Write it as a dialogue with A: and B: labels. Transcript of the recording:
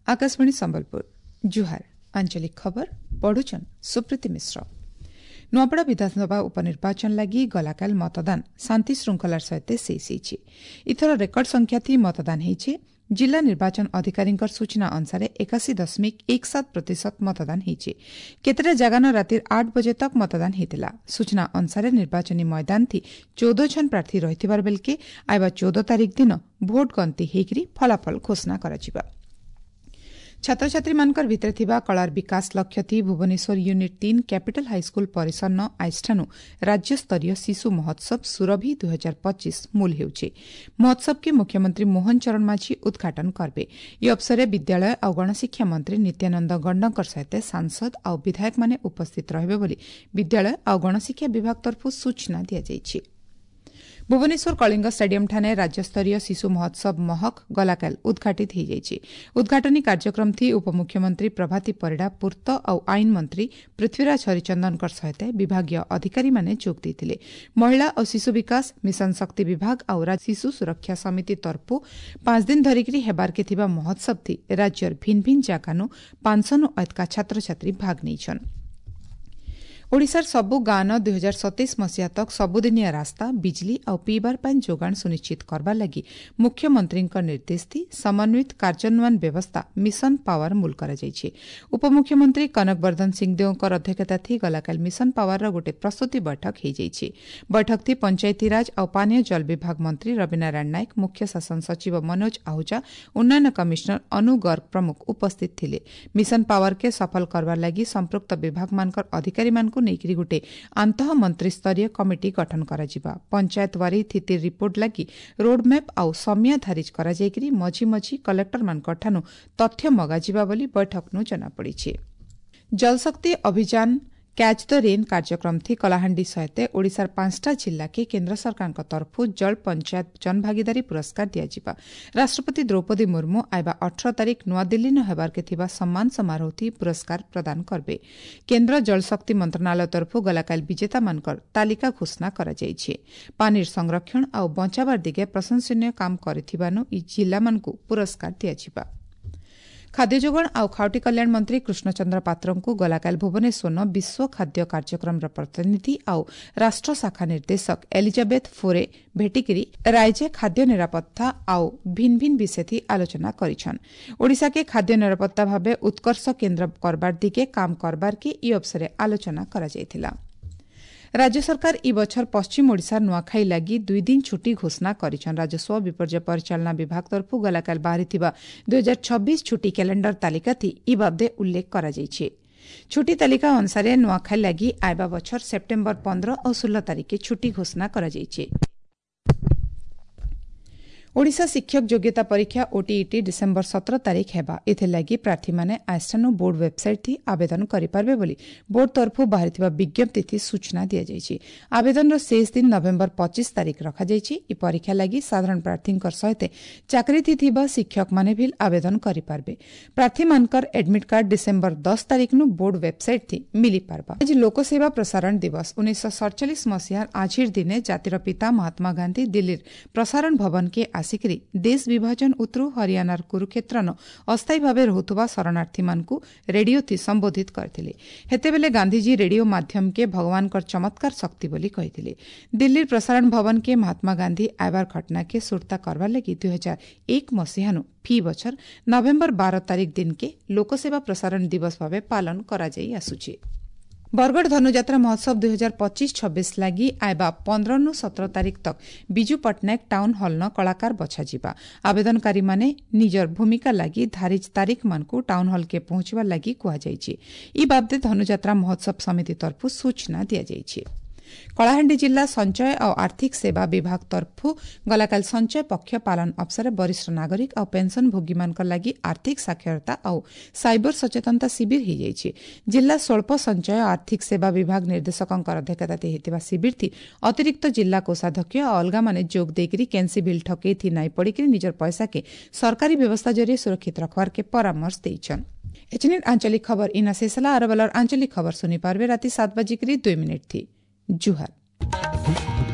A: आकाशवाणी संबलपुर जुहार आंचलिक खबर पढ़ुचन सुप्रीति मिश्र। नुआपड़ा विधानसभा उपनिर्वाचन लगी गलाकाल मतदान शांति श्रृंखलार सहित शेष। इथर रेकर्ड संख्या थी मतदान होइछे। जिला निर्वाचन अधिकारी सूचना अनुसार 81.17% मतदान होइछे। केतेटा जगान राति 8 बजे तक मतदान होइतिला। सूचना अनुसार निर्वाचनी मैदान थी 14 जन प्रार्थी रहिथिबार बेलके आइबा 14 तारिख दिन भोट गंती हेकरी फलाफल घोषणा कराजिबा। छात्र छात्री मानकर भितर थिबा कलार विकास लक्ष्य थी भुवनेश्वर यूनिट 3 कैपिटल हाईस्कूल परिसर न आइष्ठानु राज्य स्तरीय शिशु महोत्सव सुरभि 2025 मूल हेउछे। महोत्सव के मुख्यमंत्री मोहन चरण माझी उद्घाटन करबे। ई अवसर विद्यालय और गणशिक्षा मंत्री नित्यानंद गंडकर सहित सांसद और विधायक माने उपस्थित रहबे बोली विद्यालय और गणशिक्षा विभाग तरफु सूचना दिया जायछि। भुवनेश्वर कलिंग स्टेडियम ठाने राज्यस्तरीय शिशु महोत्सव महक गलाकाल उद्घाटित हो जायछि। उद्घाटनी कार्यक्रम थी उपमुख्यमंत्री प्रभाती परिड़ा पूर्त और आईन मंत्री पृथ्वीराज हरिचंदनकर सहित विभागीय अधिकारी माने जोग देथिले। महिला और शिशु विकास मिशन शक्ति विभाग और राज्य शिशु सुरक्षा समिति तरफु 5 दिन धरिकी हेबार के थिबा महोत्सव थी राज्यर भिन्न भिन्न जागानु 500 अधिका छात्र छात्री भाग नेछन। ओडिशार सबु गान 2027 मसीहा तक सबुदिनिया रास्ता बिजली और पीबार पानी जोगाण सुनिश्चित करबा लगी मुख्यमंत्री निर्देश थी समन्वित कार्यान्वयन व्यवस्था मिशन पावर मूल करा जायछि। उपमुख्यमंत्री कनकवर्धन सिंहदेवकर अध्यक्षता थी गलाकाल मिशन पावर गोटे प्रस्तुति बैठक हो जायछि। बैठक थी पंचायती राज और पानीय जल विभाग मंत्री रविनारायण नायक, मुख्य शासन सचिव मनोज आहूजा, उन्नयन कमिश्नर अनु गर्ग प्रमुख उपस्थित थिले। मिशन पावर के सफल करबार लगी संपृक्त विभाग मानकर अधिकारी मानक नेकरी गोटे आंतः मंत्री स्तरीय कमिटी गठन कराजिबा। पंचायत वारी स्थिति रिपोर्ट लगी रोडमैप आउ समय धारिज करा जायकरी मझी मझी कलेक्टर मानकर ठानु तथ्य मगाजिबा बोली बैठकनु जना पड़िछे। जलशक्ति अभियान कैच द रेन कार्यक्रम थी कलाहांडी सहित ओडिशार 5टा जिला के केन्द्र सरकार तरफु जल पंचायत जनभागीदारी पुरस्कार दियाजिबा। राष्ट्रपति द्रौपदी मुर्मू आइबा 18 तारिख नुआदिल्ली न हेबार के थिबा सम्मान समारोह थी पुरस्कार प्रदान करबे। केन्द्र जलशक्ति मंत्रणालय तरफु गलाकाल विजेता मानकर तालिका घोषणा करा जायछि। पानीर संरक्षण और बचावार दिगे प्रशंसनीय काम करिथिबानु ई जिला मानकु पुरस्कार दियाजिबा। खाद्य जोगाण और खाउटी कल्याण मंत्री कृष्णचंद्र पात्रंकु गलाकाल भुवनेश्वर विश्व खाद्य कार्यक्रम प्रतिनिधि और राष्ट्र शाखा निर्देशक एलिजाबेथ फोरे भेटिकिरी राज्य खाद्य निरापत्ता और भिन्न भिन्न विषय थी आलोचना करिछन। ओडिशा के खाद्य निरापत्ता भावे उत्कर्ष केन्द्र करबार दिगे काम करबार के ई अवसर आलोचना करा जायथिला। राज्य सरकार ई बछर पश्चिम ओडिशा नुआखाई लगी 2 दिन छुट्टी घोषणा करिछन। राजस्व विपर्य परिचालना विभाग तरफु गलाकाल बाहरिथिबा 2026 छुट्टी कैलेंडर तालिका थी ई बाबदे उल्लेख करा जायछि। छुट्टी तालिका अनुसार नुआखाई लगी आइबा बछर सेप्टेम्बर 15 और 16 तारिख के छुट्टी घोषणा करा जायछि। ओडिशा शिक्षक योग्यता परीक्षा ओटीईटी डिसेम्बर 17 तारिख हेबा। इथे लगी प्रार्थी माने आस्थानु बोर्ड वेबसाइट थी आवेदन करि पारबे बोली बोर्ड तरफु बाहरिथिबा विज्ञप्ति थी सूचना दिया जायछि। आवेदन शेष दिन नवेम्बर 25 तारिख रखा जायछि। ई परीक्षा लगी साधारण प्रार्थी सहित चाकरी थिबा शिक्षक माने भी आवेदन करि पारबे। प्रार्थी मानकर एडमिट कार्ड डिसेम्बर 10 तारिख नु बोर्ड वेबसाइट थी मिली पारबा। आज लोकसेवा प्रसारण दिवस 1947 मसीहार आजिर दिने जातिर पिता महात्मा गांधी दिल्ली प्रसारण भवन के आसिकरी देश विभाजन उत्रु हरियाणार कुरुक्षेत्र न अस्थायी भावे रहुतुबा शरणार्थी मानकु रेडियो थी संबोधित करथिले। हेतेबेले गांधीजी रेडियो माध्यम के भगवान कर चमत्कार शक्ति बोली कहिथिले। दिल्ली प्रसारण भवन के महात्मा गांधी आइबार घटना के सुरता करबा लगी 2001 मसीहानु फी बछर नवेम्बर 12 तारिख दिन के लोकसेवा प्रसारण दिवस भावे पालन करा जाई आसुछि। बरगढ़ धनुजात्रा महोत्सव 2025-26 लगी आइबा 15-17 तारिख तक बिजू पट्टनायक टाउन हॉल न कलाकार बछा जिबा। आवेदनकारी माने निजर भूमिका लगी धारिज तारिख मानकु टाउन हॉल के पहुंचवा लगी कुहा जायछि। ई बाबदे धनुजात्रा महोत्सव समिति तरफु सूचना दिया जायछि। कलाहांडी जिला संचय और आर्थिक सेवा विभाग तरफु गलाकाल संचय पक्ष पालन अवसर वरिष्ठ नागरिक और पेंशन भोगी मानकर लगी आर्थिक साक्षरता और साइबर सचेतनता शिविर हो जायछि। जिला स्वल्प संचय आर्थिक सेवा विभाग निर्देशक अध्यक्षता होता शिविर थी अतिरिक्त जिला कोषाध्यक्ष और अलगा माने जोग देकरी केन्सी बिल ठकई थी नाई पड़ी निजर पैसा के सरकारी व्यवस्था जरिए सुरक्षित रखवार के परामर्श देइछन। एचएनएन आंचलिक खबर इना शेषला आरबलर आंचलिक खबर सुनी पारबे राति 7 बजे 2 मिनट थी। जुहार।